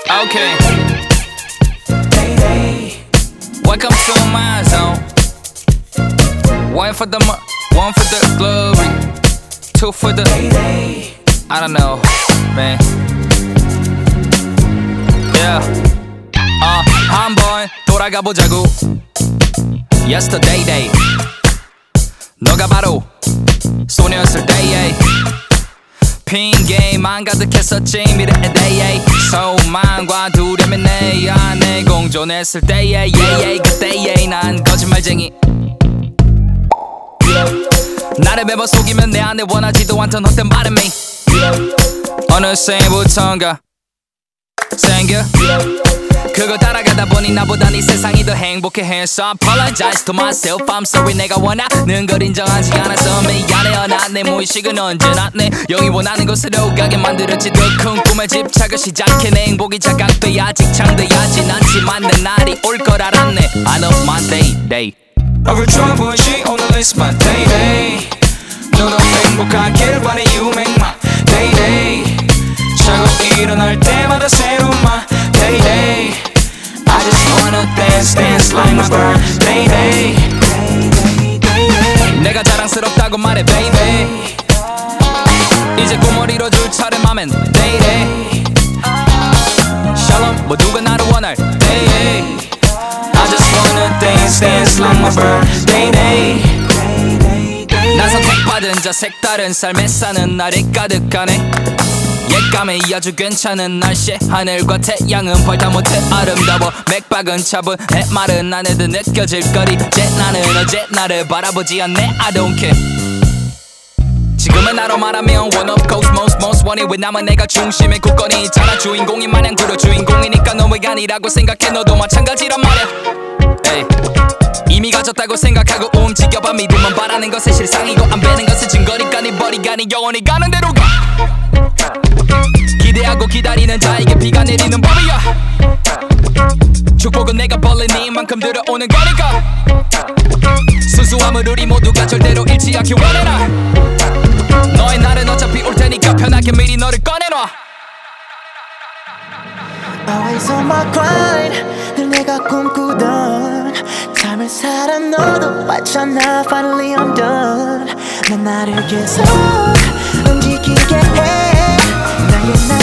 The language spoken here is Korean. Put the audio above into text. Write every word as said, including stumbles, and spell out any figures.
Okay. Welcome to my zone. One for the mo- one for the glory, two for the I don't know, man. Yeah. 어, 한번 돌아가 보자고. Yesterday day. 너가 바로 소녀였을 때에 핑계만 가득했었지 미래의 대에 소망과 두려움이 내 안에 공존했을 때에 yeah, 그때에 난 거짓말쟁이 나를 매번 속이면 내 안에 원하지도 않던 헛된 바람이 어느새부턴가 생겨 그걸 따라가다 보니 나보다 네 세상이 더 행복해했어 Apologize to myself I'm sorry 내가 원하는 걸 인정하지 않아서 미안해요 나 내 무의식은 언제나 내 영이 원하는 곳으로 가게 만들었지 더 큰 꿈에 집착을 시작해 내 행복이 자각돼야지 창돼야지 않지만 내 날이 올 걸 알았네 I know my day day 얼굴 좋아 보이지 오늘 is my day day 너도 행복하길 바래 you make my day day 자고 일어날 때마다 새로운 my day day I just wanna dance dance like my birthday day 내가 자랑스럽다고 말해 baby 이제 꿈을 이뤄줄 차례맘엔 day day 샬롬 모두가 나를 원할 day day I just wanna dance dance like my birthday day 난 선택받은 자 색다른 삶에 사는 날이 가득하네 옛감에 아주 괜찮은 날씨 하늘과 태양은 벌타 못해 아름다워 맥박은 차분 해마른 안에도 느껴질 거리 제 나는 어제 나를 바라보지 않네 I don't care 지금은 나로 말하면 one of cosmos most wanted 왜 나만 내가 중심에 굳건히 있잖아 주인공이 마냥 그려 주인공이니까 너무가 아니라고 생각해 너도 마찬가지란 말이야 에이. 이미 가졌다고 생각하고 움직여봐 믿으면 바라는 것은 실상이고 안 되는 것은 증거니까 네 머리가 네 영원히 가는 대로 가 기대하고 기다리는 자에게 비가 내리는 법이야 축복은 내가 벌린 이만큼 들어오는 거니까 순수함을 우리 모두가 절대로 잃지 않기 원해라 너의 날은 어차피 올 테니까 편하게 미리 너를 꺼내놔 Always on my grind 늘 내가 꿈꾸던 삶을 살아 너도 왔잖아 Finally I'm done 난 나를 계속 움직이게 해 나의